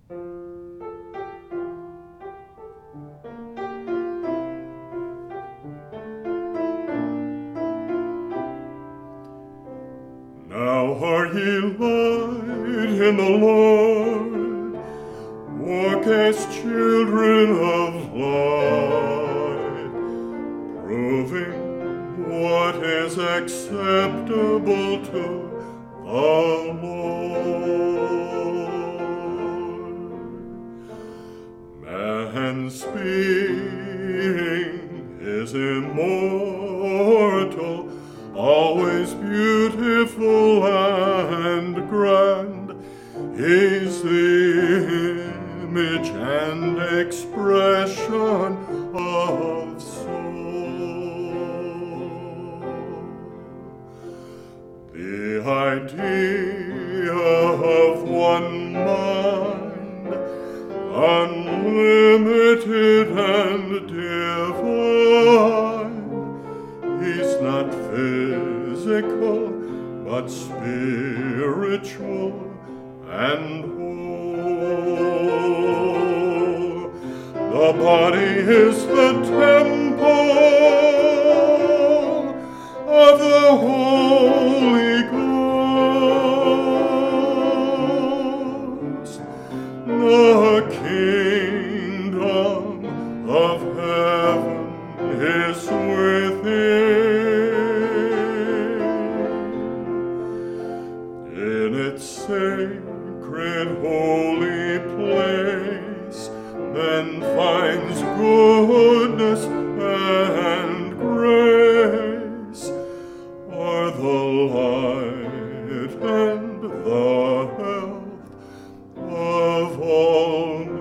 Now are ye light in the Lord, walk as children of light, proving what is acceptable to the Lord. Man's being is immortal, always beautiful and grand. He's the image and expression of soul. The idea of one mind, unlimited and divine. He's not physical, but spiritual and whole. The body is the temple of the Holy Ghost. The kingdom of heaven is within. In its sacred holy place, man finds goodness and grace, are the light and the health of all men.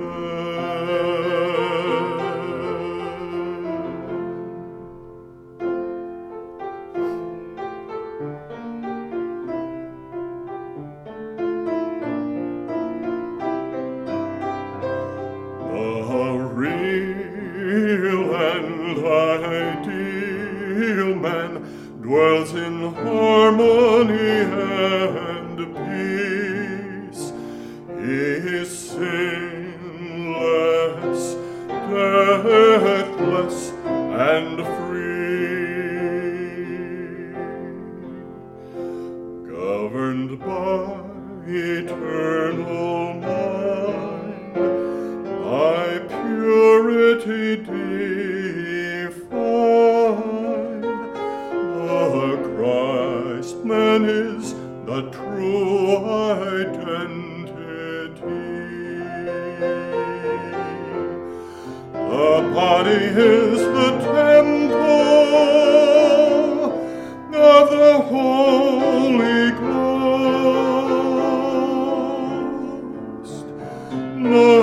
The real and ideal man dwells in harmony and peace. He is sinless, deathless, and free, governed by eternal mind, by purity defined. The Christ man is the true identity. The body is the temple of the Holy Ghost. The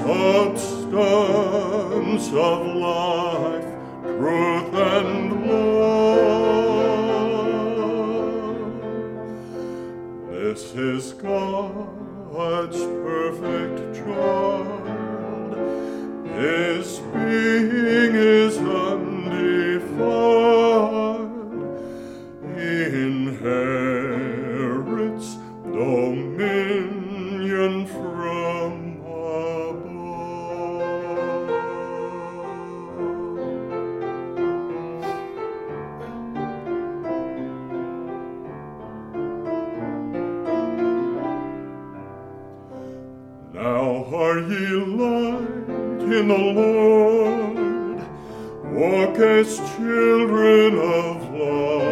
substance of life, truth and love. This is God's perfect child. His being is undefiled. He inherits dominion from above. Now are ye light in the Lord, walk as children of light.